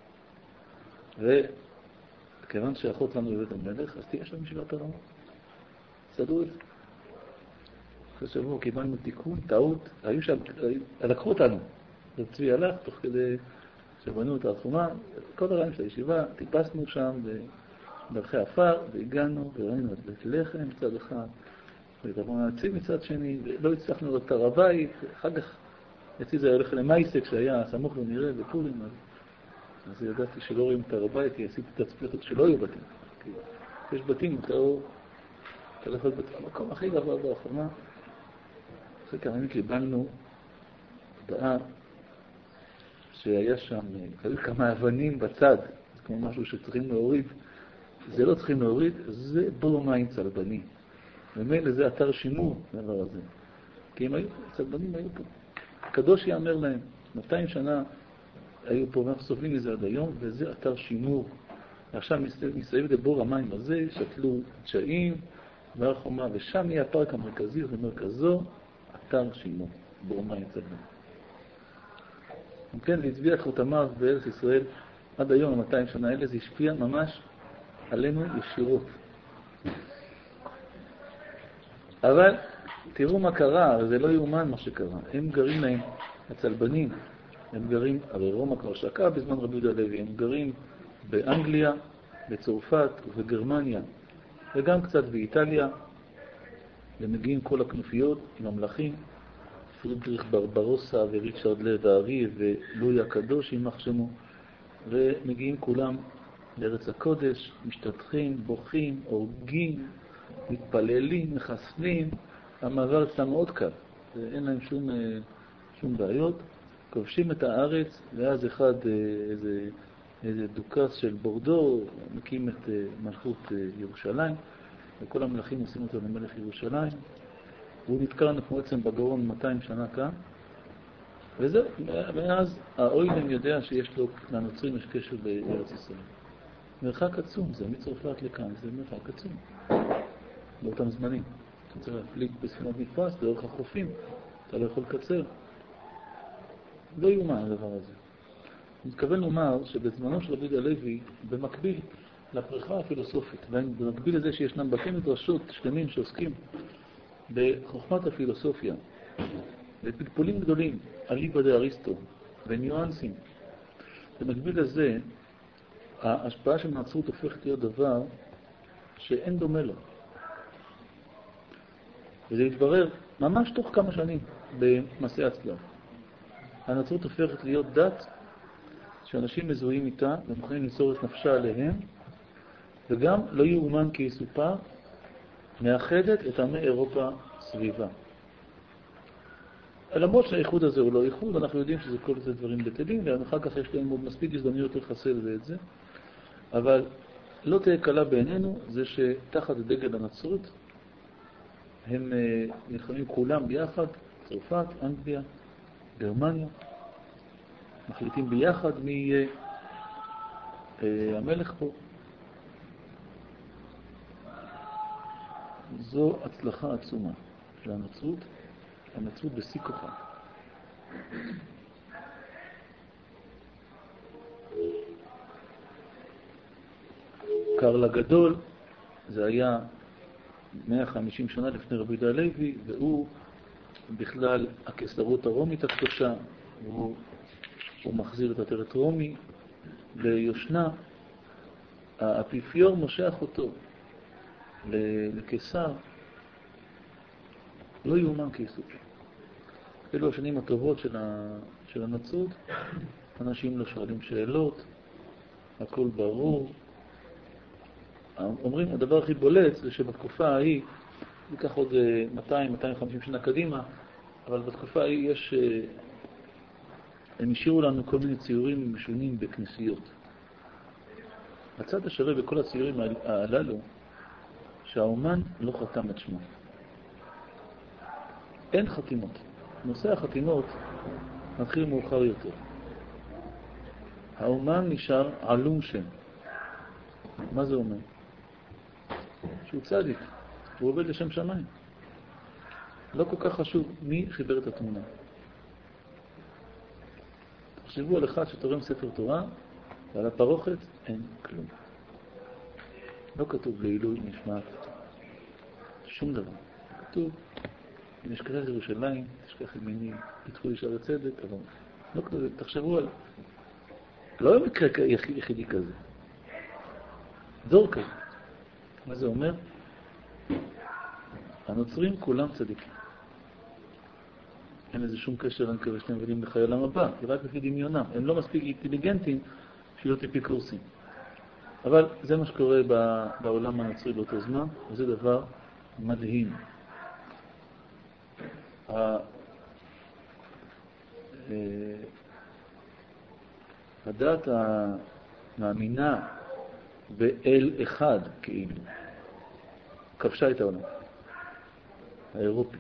וכיוון שאחות לנו בבית המלך, אז תהיה שם ישיבת הר המור. סדרו את זה. אחרי שבוע קיבלנו תיקון, טעות, היו שם, לקחו אותנו. רב צבי הלך, תוך כדי שבנו את הר חומה, כל הרעיון של הישיבה, טיפסנו שם בדרכי עפר, והגענו וראינו את בית לחם מצד אחד, ואת ארמון הנציב מצד שני, ולא הצלחנו לראות את הר הבית, אחר כך אצלי זה היה הולך למייסק שהיה סמוך ונראה בפורים, אז ידעתי שלא רואים את הר הבית, כי עשיתי תצפיות שלא היו בתים. כי יש בתים, אתה לא יכול להיות במקום הכי גבוה בהר חומה. אחרי כמה ימים קיבלנו הודעה שהיה שם, היו כמה אבנים בצד, זה כמו משהו שצריכים להוריד. זה לא צריכים להוריד, זה בור מים צלבני. ומילא זה אתר שימור, הדבר הזה. כי הם היו, צלבנים היו פה. הקדוש יאמר להם, 200 שנה היו פה, ואנחנו סובלים מזה עד היום, וזה אתר שימור. ועכשיו מסביב לבור המים הזה, שתלו תשעים, והר חומה, ושם יהיה הפארק המרכזי, ומרכזו אתר שימור, בור מים צלבני. כן, להצביע חותמיו בארץ ישראל עד היום, 200 שנה האלה, זה השפיע ממש עלינו ישירות. אבל תראו מה קרה, זה לא יאומן מה שקרה. הם גרים להם, הצלבנים, הם גרים, הרי רומא כבר שקעה בזמן רבי יהודה הלוי, הם גרים באנגליה, בצרפת ובגרמניה, וגם קצת באיטליה, ומגיעים כל הכנופיות עם המלכים, פרידריך ברברוסה וריצ'רד לב הארי ולואי הקדוש יימח שמו, ומגיעים כולם לארץ הקודש, משתתחים, בוכים, הורגים, מתפללים, מחסנים. המעבר אצלם מאוד קל, אין להם שום בעיות. כובשים את הארץ, ואז איזה דוכס של בורדו מקים את מלכות ירושלים, וכל המלכים עושים אותו למלך ירושלים. והוא נתקע כמו עצם בגרון 200 שנה כאן, וזהו, ואז האוילם יודע שיש לו, לנוצרים יש קשר בארץ ישראל. מרחק עצום, זה מצרפת לכאן, זה מרחק עצום. באותם זמנים. אתה צריך להפליג בספינות מפרש, לאורך החופים, אתה לא יכול לקצר. לא יאומן הדבר הזה. אני מתכוון לומר שבזמנו של רבי הלוי, במקביל לפריחה הפילוסופית, במקביל לזה שישנם בתי מדרשות שלמים שעוסקים בחוכמת הפילוסופיה, בפלפולים גדולים, אליבא דאריסטו, וניואנסים, במקביל לזה, ההשפעה של הנצרות הופכת להיות דבר שאין דומה לו. וזה התברר ממש תוך כמה שנים במסעי הצלב. הנצרות הופכת להיות דת שאנשים מזוהים איתה ומוכנים למסור את נפשה עליהם, וגם לא יאומן כי יסופר, מאחדת את עמי אירופה סביבה. למרות שהאיחוד הזה הוא לא איחוד, אנחנו יודעים שזה כל זה דברים בטלים, ואחר כך יש להם עוד מספיק הזדמנויות לחסל את זה. אבל לא תהיה קלה בעינינו, זה שתחת דגל הנצרות, הם נלחמים כולם ביחד, צרפת, אנגליה, גרמניה, מחליטים ביחד מי יהיה המלך פה. זו הצלחה עצומה של הנצרות, הנצרות בשיא כוחה. קרל הגדול, זה היה 150 שנה לפני רבי יהודה הלוי, והוא בכלל הקיסרות הרומית הקדושה, הוא מחזיר את עטרת רומי ליושנה. האפיפיור מושך אותו לקיסר, לא יאומן כי יסופר. אלו השנים הטובות של הנצרות, אנשים לא שואלים שאלות, הכל ברור. אומרים, הדבר הכי בולט זה שבתקופה ההיא, ניקח עוד 200-250 שנה קדימה, אבל בתקופה ההיא הם השאירו לנו כל מיני ציורים משונים בכנסיות. הצד השווה בכל הציורים הללו, שהאומן לא חתם את שמו. אין חתימות. נושא החתימות מתחיל מאוחר יותר. האומן נשאר עלום שם. מה זה אומר? שהוא צדיק, הוא עובד לשם שמיים. לא כל כך חשוב מי חיבר את התמונה. תחשבו על אחד שתורם ספר תורה, ועל הפרוכת אין כלום. לא כתוב לעילוי נשמת, שום דבר. כתוב, אם יש כתב ירושלים, תשכח ימיני, פתחו לי שערי צדק, אבל לא כתוב, תחשבו על... לא מקרה יחידי כזה. דור כזה. מה זה אומר? הנוצרים כולם צדיקים. אין לזה שום קשר, אני מקווה שאתם מבינים לחיי העולם הבא, זה רק לפי דמיונם. הם לא מספיק אינטליגנטים להיות אפיקורסים. אבל זה מה שקורה בעולם הנוצרי באותו זמן, וזה דבר מדהים. הדת המאמינה באל אחד, כאילו, כבשה את העולם האירופי.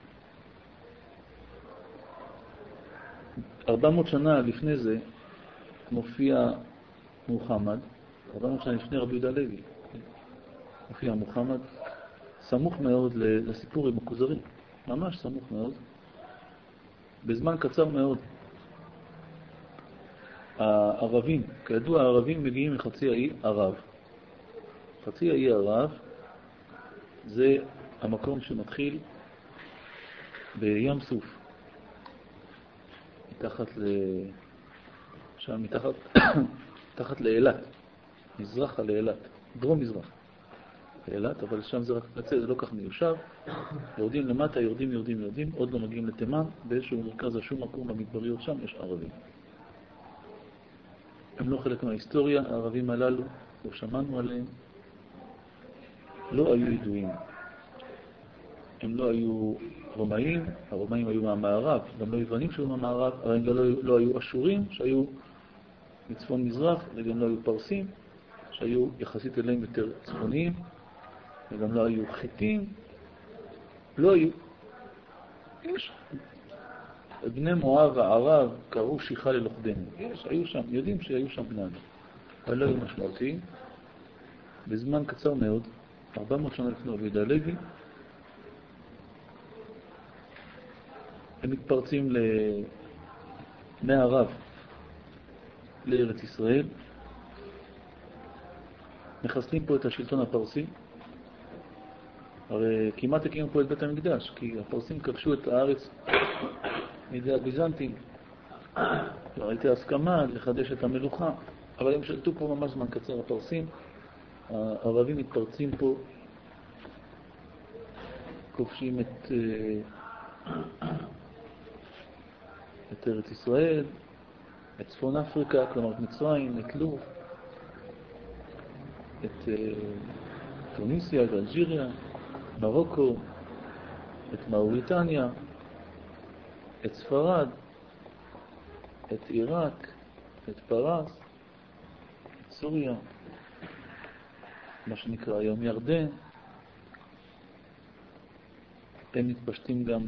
400 שנה לפני זה מופיע מוחמד, 400 שנה לפני רבי יהודה הלוי, מופיע מוחמד, סמוך מאוד לסיפור עם הכוזרים, ממש סמוך מאוד, בזמן קצר מאוד. הערבים, כידוע הערבים מגיעים מחצי האי ערב. חצי האי ערב זה המקום שמתחיל בים סוף. מתחת לאילת, מזרחה לאילת, דרום מזרח לאילת, אבל שם זה רק קצה, זה לא כך מיושב. יורדים למטה, יורדים, עוד לא מגיעים לתימן, באיזשהו מרכז השום מקום במדבריות שם יש ערבים. הם לא חלק מההיסטוריה, הערבים הללו, לא שמענו עליהם, לא היו ידועים. הם לא היו רומאים, הרומאים היו מהמערב, גם לא יוונים שהיו מהמערב, אבל הם לא היו אשורים שהיו מצפון מזרח, וגם לא היו פרסים שהיו יחסית אליהם יותר צפוניים, וגם לא היו חיטים, לא היו. יש בני מואב הערב קראו שיחה ללוכדנו. היו שם, יודעים שהיו שם בני אדם, אבל לא היו משמעותיים. בזמן קצר מאוד, 400 שנה לפני רבי יהודה הלוי, הם מתפרצים מהערב לארץ ישראל, מחסלים פה את השלטון הפרסי. הרי כמעט הקימו פה את בית המקדש, כי הפרסים כבשו את הארץ מידי הביזנטים. כבר הייתה הסכמה לחדש את המלוכה, אבל הם שלטו פה ממש זמן קצר הפרסים. הערבים מתפרצים פה, כובשים את ארץ ישראל, את צפון אפריקה, כלומר את מצרים, את לוב, את טוניסיה, את אלג'יריה, מרוקו, את מאוריטניה, את ספרד, את עיראק, את פרס, את סוריה, מה שנקרא היום ירדן. הם מתפשטים גם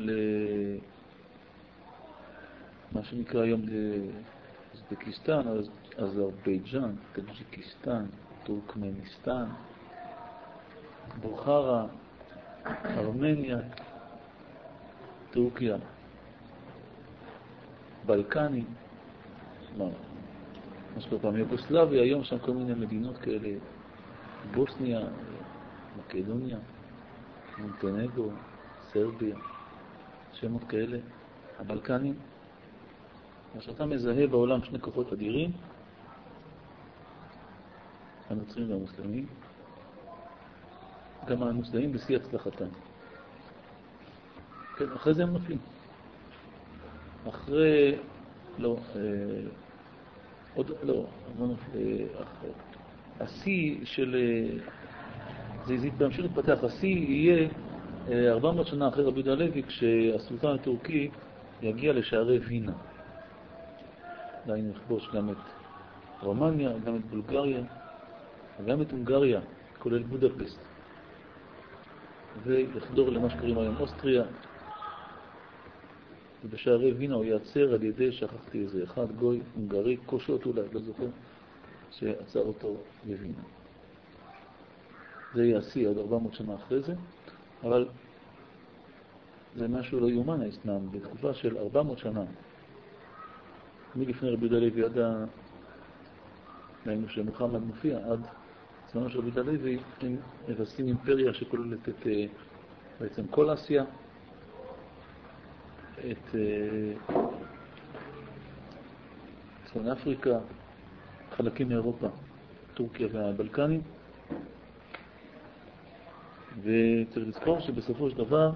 מה שנקרא היום אוזבקיסטן, אזרבייג'אן, טאג'יקיסטן, טורקמניסטן, בוכרה, ארמניה, טורקיה, בלקנים, מה שקורה פעם יוגוסלביה, היום שם כל מיני מדינות כאלה, בוסניה, מקדוניה, מונטנגרו, סרביה, שמות כאלה, הבלקנים. כשאתה מזהה בעולם שני כוחות אדירים, הנוצרים והמוסלמים, גם המוסלמים בשיא הצלחתם. כן, אחרי זה הם נופלים. אחרי, לא, עוד לא, השיא של, זה ימשיך להתפתח, השיא יהיה 400 שנה אחרי רבי יהודה הלוי, כשהסולטן הטורקי יגיע לשערי וינה. דהיינו יכבוש גם את רומניה, גם את בולגריה, וגם את הונגריה, כולל בודפסט. ויחדור למה שקוראים היום אוסטריה. ובשערי וינה הוא יעצר על ידי, שכחתי איזה אחד, גוי הונגרי, קושות אולי, לא זוכר, שעצר אותו בווינה. זה יעשי עוד 400 שנה אחרי זה, אבל זה משהו לא יומן האסלאם, בתקופה של 400 שנה. מלפני רבי יהודה הלוי עד היינו שמוחמד מופיע, עד זמנו של רבי יהודה הלוי, הם מבססים אימפריה שכוללת את בעצם כל אסיה, את צפון אפריקה, חלקים מאירופה, טורקיה והבלקנים. וצריך לזכור שבסופו של דבר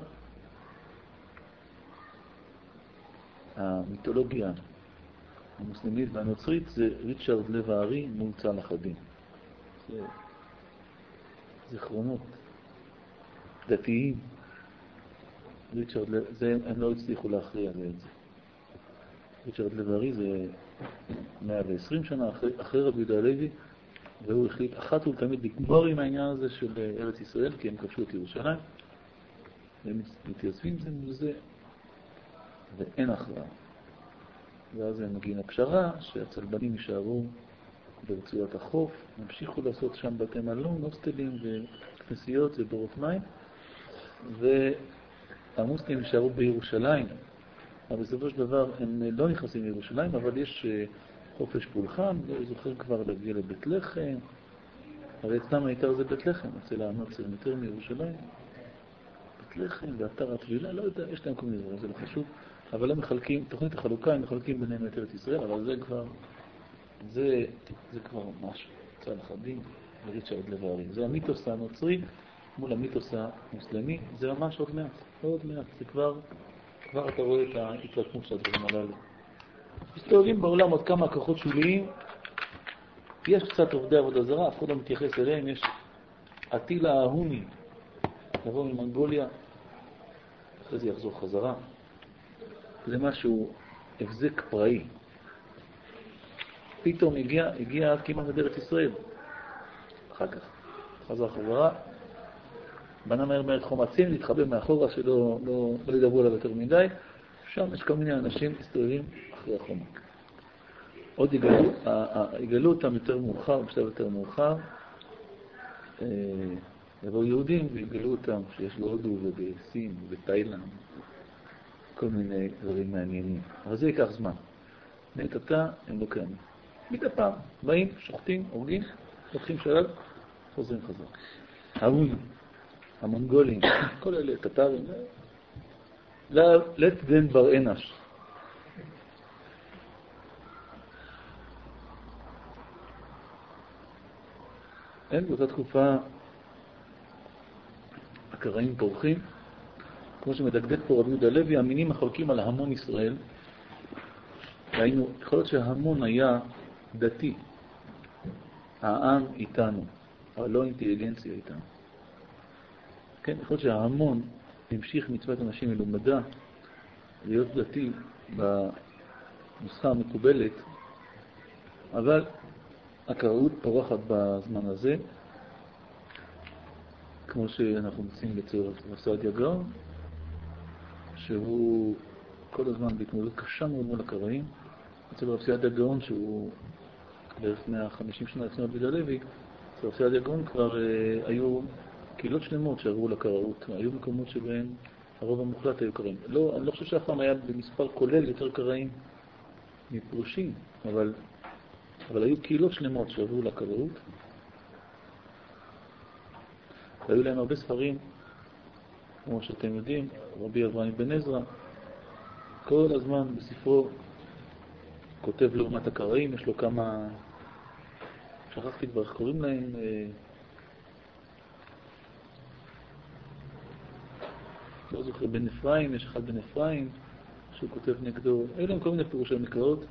המיתולוגיה המוסלמית והנוצרית זה ריצ'רד לב הארי מול צלאח א-דין. זה זיכרונות דתיים. ריצ'רד לב, הם לא הצליחו להכריע את זה. ריצ'רד לב הארי זה 120 שנה אחרי רבי יהודה הלוי, והוא החליט אחת ולתמיד לגמור עם העניין הזה של ארץ ישראל, כי הם כבשו את ירושלים, והם מתייצבים זה מול זה, ואין הכרעה. ואז הם מגיעים לפשרה שהצלבנים יישארו ברצועת החוף, המשיכו לעשות שם בתי מלון, הוסטלים וכנסיות ובורות מים, והמוסלמים יישארו בירושלים. אבל בסופו של דבר הם לא נכנסים לירושלים, אבל יש חופש פולחן, לא זוכר כבר להגיע לבית לחם, הרי אצלם היתר זה בית לחם, אצל הנוצרים יותר מירושלים, בית לחם ואתר הטבילה, לא יודע, יש להם כל מיני דברים, זה לא חשוב, אבל הם מחלקים, תוכנית החלוקה הם מחלקים ביניהם את ארץ ישראל, אבל זה כבר משהו, צלאח א-דין וריצ'רד לב הארי. זה המיתוס הנוצרי מול המיתוס המוסלמי, זה ממש עוד מעט, זה כבר אתה רואה את ההתרקמות של הדברים הללו. מסתובבים בעולם עוד כמה כוחות שוליים, יש קצת עובדי עבודה זרה, אף אחד לא מתייחס אליהם, יש אטילה ההוני, לבוא ממנגוליה, אחרי זה יחזור חזרה. זה משהו הבזק פראי. פתאום הגיע כמעט לדרך ישראל. אחר כך חזר חזרה, בנה מהר את חומצים, להתחבא מאחורה שלא ידברו עליו יותר מדי. שם יש כל מיני אנשים מסתובבים אחרי החומק. עוד יגלו אותם יותר מאוחר, בשלב יותר מאוחר. יבואו יהודים ויגלו אותם שיש בהודו ובסין ובתאילנד. כל מיני דברים מעניינים. אבל זה ייקח זמן. בעת עתה הם לא קיימים. מדי פעם באים, שוחטים, הורגים, לוקחים שלב, חוזרים חזרה. ההונים, המונגולים, כל אלה, טטרים, let them בראנש. אין באותה תקופה הקראים פורחים, כמו שמדקדק פה רבי יהודה לוי, המינים מחלקים על המון ישראל. והיינו, יכול להיות שההמון היה דתי. העם איתנו, אבל לא אינטליגנציה איתנו. כן, יכול להיות שההמון המשיך מצוות אנשים מלומדה להיות דתי בנוסחה המקובלת, אבל הקראות פורחת בזמן הזה, כמו שאנחנו מוצאים אצל רב סעדיה גאון, שהוא כל הזמן בהתמודדות קשה מאוד מול הקראים. אצל רב סעדיה גאון, שהוא בערך 150 שנה לפני רבי יהודה לוי, אצל רב סעדיה גאון כבר היו קהילות שלמות שעברו לקראות. היו מקומות שבהם הרוב המוחלט היו קראים. אני לא חושב שאף פעם היה במספר כולל יותר קראים מפרושים, אבל היו קהילות שלמות שעברו לקראות. והיו להם הרבה ספרים, כמו שאתם יודעים, רבי אברהם בן עזרא, כל הזמן בספרו כותב לעומת הקראים, יש לו כמה, שכחתי כבר איך קוראים להם, לא זוכר, בן אפרים, יש אחד בן אפרים, שהוא כותב נגדו, היו להם כל מיני פירושי מקראות.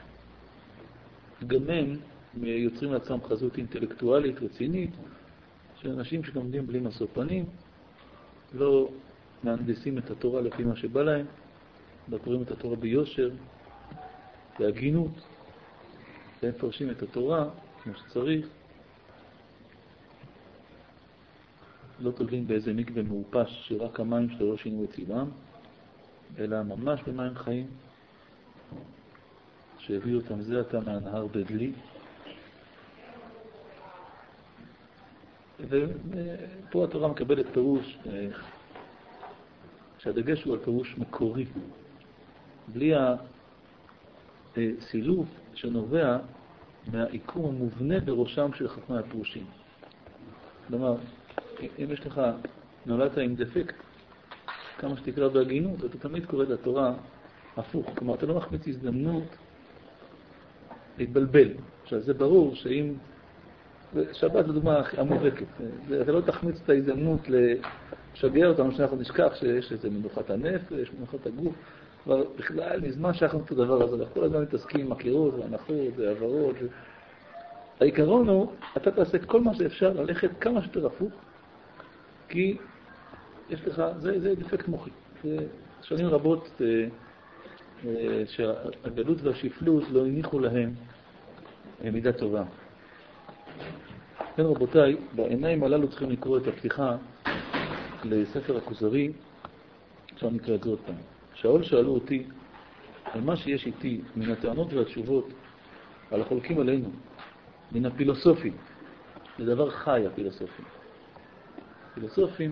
גם הם יוצרים לעצמם חזות אינטלקטואלית רצינית, של אנשים שלומדים בלי משוא פנים, לא מהנדסים את התורה לפי מה שבא להם, מדברים את התורה ביושר, בהגינות, והם מפרשים את התורה כמו שצריך, לא תולים באיזה מקווה מעופש שרק המים שלו לא שינו את צבעם, אלא ממש במים חיים, שהביאו אותם זה עתה מהנהר בדלי. ופה התורה מקבלת פירוש, שהדגש הוא על פירוש מקורי, בלי הסילוף שנובע מהעיקום המובנה בראשם של חכמי הפירושים. כלומר, אם יש לך, נולדת עם דפקט, כמה שתקרא בהגינות, אתה תמיד קורא את התורה הפוך. כלומר, אתה לא מחמיץ הזדמנות להתבלבל. עכשיו, זה ברור שאם שבת זו דוגמה המובהקת. אתה לא תחמיץ את ההזדמנות לשגע אותנו שאנחנו נשכח שיש איזה מנוחת הנפש, מנוחת הגוף. כבר בכלל מזמן שכחנו את הדבר הזה. אנחנו כל הזמן מתעסקים עם הכירות והנחות והעברות. העיקרון הוא, אתה תעשה כל מה שאפשר ללכת כמה שיותר הפוך, כי יש לך, זה דפקט מוחי. שנים רבות שהגלות והשפלות לא הניחו להם מידה טובה. כן רבותיי, בעיניים הללו צריכים לקרוא את הפתיחה לספר הכוזרי, עכשיו נקרא את זה עוד פעם. שאול שאלו אותי על מה שיש איתי מן הטענות והתשובות על החולקים עלינו, מן הפילוסופים, זה דבר חי הפילוסופים. פילוסופים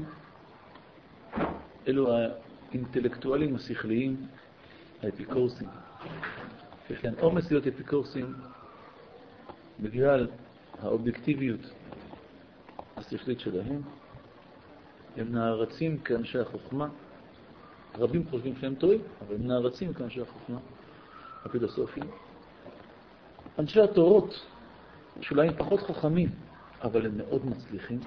אלו האינטלקטואלים השכליים, האפיקורסים. יש להם עומס להיות אפיקורסים בגלל האובייקטיביות השכלית שלהם. הם נערצים כאנשי החוכמה. רבים חושבים שהם טועים, אבל הם נערצים כאנשי החוכמה, הפילוסופים. אנשי התורות, שאולי הם פחות חכמים, אבל הם מאוד מצליחים.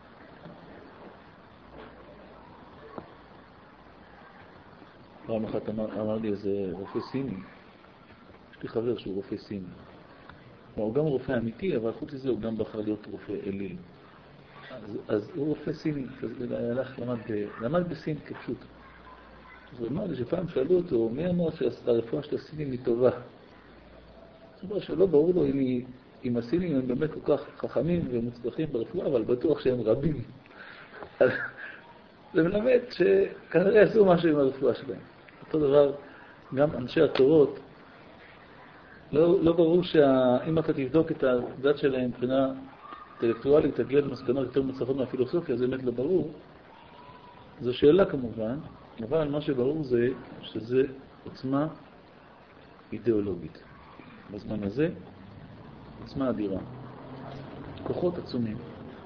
פעם אחת אמר לי איזה רופא סיני, יש לי חבר שהוא רופא סיני. הוא גם רופא אמיתי, אבל חוץ לזה הוא גם בחר להיות רופא אליל. אז הוא רופא סיני, הלך, למד בסין כפשוט. אז הוא אמר לי שפעם שאלו אותו, מי אמר שהרפואה של הסינים היא טובה? זאת אומרת שלא ברור לו אם הסינים הם באמת כל כך חכמים ומוצלחים ברפואה, אבל בטוח שהם רבים. אז זה מלמד שכנראה עשו משהו עם הרפואה שלהם. אותו דבר, גם אנשי התורות, לא ברור שאם אתה תבדוק את הדת שלהם מבחינה אינטלקטואלית, תגיע למסקנות יותר מוצלחות מהפילוסופיה, זה באמת לא ברור. זו שאלה כמובן, אבל מה שברור זה שזה עוצמה אידיאולוגית. בזמן הזה, עוצמה אדירה. כוחות עצומים.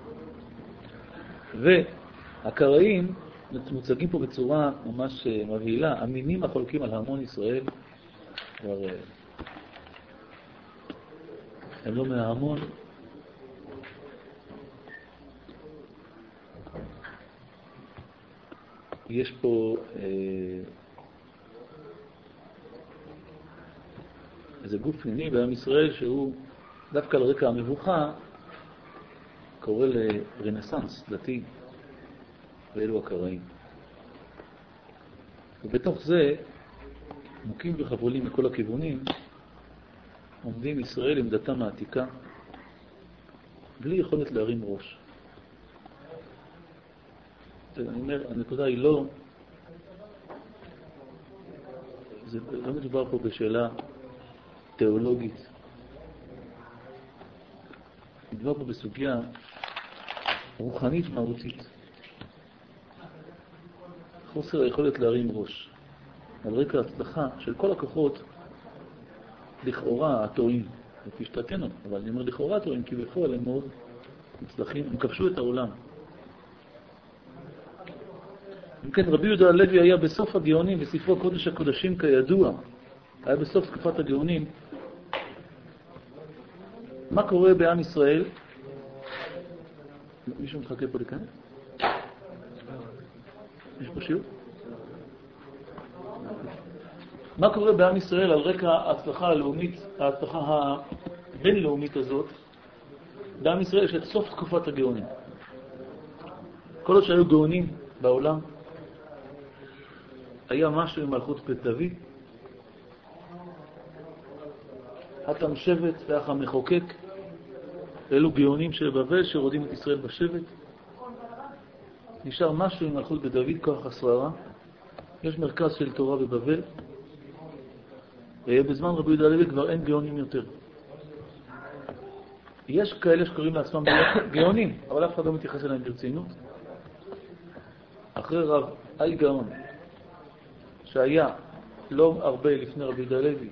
והקראים מוצגים פה בצורה ממש מבהילה. המינים החולקים על המון ישראל, כבר הם לא מההמון. יש פה איזה גוף פנימי בעם ישראל שהוא דווקא על רקע המבוכה קורא לרנסנס דתי, ואלו הקראים. ובתוך זה, מוקים וחבולים מכל הכיוונים, עומדים ישראל עם דתם העתיקה, בלי יכולת להרים ראש. אני אומר, הנקודה היא לא, זה לא מדובר פה בשאלה תיאולוגית. מדובר פה בסוגיה רוחנית מהותית. חוסר היכולת להרים ראש. על רקע ההצלחה של כל הכוחות, לכאורה הטועים, לפי שתתנו, אבל אני אומר לכאורה הטועים, כי בפועל הם מאוד מצלחים, הם כבשו את העולם. אם כן, רבי יהודה הלוי היה בסוף הגאונים, בספרו קודש הקודשים כידוע, היה בסוף תקופת הגאונים. מה קורה בעם ישראל? מישהו מחכה פה לכאן? יש פה שיעור? מה קורה בעם ישראל על רקע ההצלחה הלאומית, ההצלחה הבינלאומית הזאת? בעם ישראל יש את סוף תקופת הגאונים. כל עוד שהיו גאונים בעולם, היה משהו עם מלכות בית דוד, חתם שבט ואח המחוקק, אלו גאונים של בבל שרודים את ישראל בשבט. נשאר משהו עם מלכות בית דוד, כוח השררה. יש מרכז של תורה בבבל, ובזמן רבי יהודה הלוי כבר אין גאונים יותר. יש כאלה שקוראים לעצמם גאונים, אבל אף אחד לא מתייחס אליהם ברצינות. אחרי רב אי גאון, שהיה לא הרבה לפני רבי יהודה הלוי,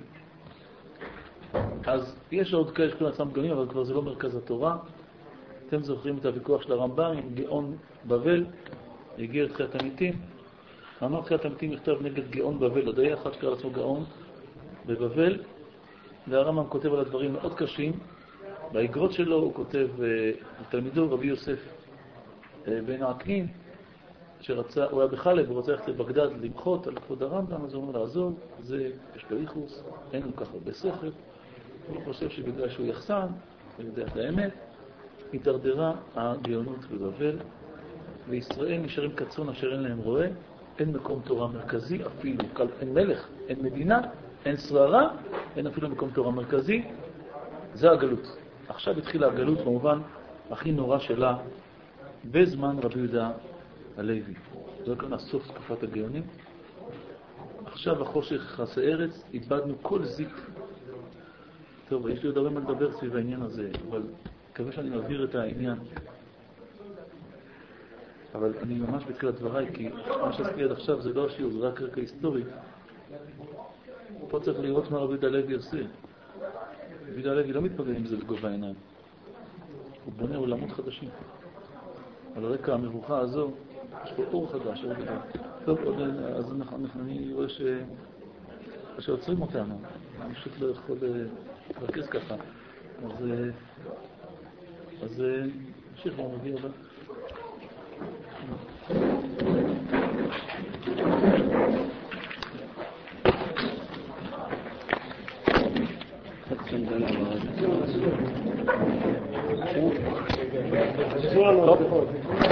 אז יש עוד כאלה שקוראים לעצמם גאונים, אבל כבר זה לא מרכז התורה. אתם זוכרים את הוויכוח של הרמב"ם עם גאון בבל, הגיע לתחיית המתים. מאמר תחיית המתים נכתב נגד גאון בבל, עוד היה אחד שקרא לעצמו גאון בבבל, והרמב"ם כותב על הדברים מאוד קשים. באגרות שלו הוא כותב לתלמידו רבי יוסף בן עקנין, הוא היה בחלב, הוא רוצה ללכת לבגדד למחות על כבוד הרמב"ם, אז הוא אומר לעזוב, יש לו ייחוס, אין לו כך הרבה שכל, הוא חושב שבגלל שהוא יחסן, הוא יודע את האמת, התדרדרה הגאונות בבבל, וישראל נשארים כצאן אשר אין להם רועה, אין מקום תורה מרכזי, אפילו אין מלך, אין מדינה, אין שררה, אין אפילו מקום תורה מרכזי. זה הגלות. עכשיו התחילה הגלות במובן הכי נורא שלה בזמן רבי יהודה הלוי. זה כאן הסוף תקופת הגאונים. עכשיו החושך חסה ארץ, התבדנו כל זיק. טוב, יש לי עוד הרבה מה לדבר סביב העניין הזה, אבל מקווה שאני מבהיר את העניין. אבל אני ממש בתחילת דבריי, כי מה שעשיתי עד עכשיו זה לא השיעור, זה רק רקע היסטורי. פה צריך לראות מה רבי יהודה הלוי עושה. רבי יהודה הלוי לא מתפגע עם זה בגובה העיניים. הוא בונה עולמות חדשים. על רקע המבוכה הזו, יש פה אור חדש, אור גדול. טוב, אז אני רואה שעוצרים אותנו. אני פשוט לא יכול לרכז ככה. אז נמשיך למביא הבא. That's טוב.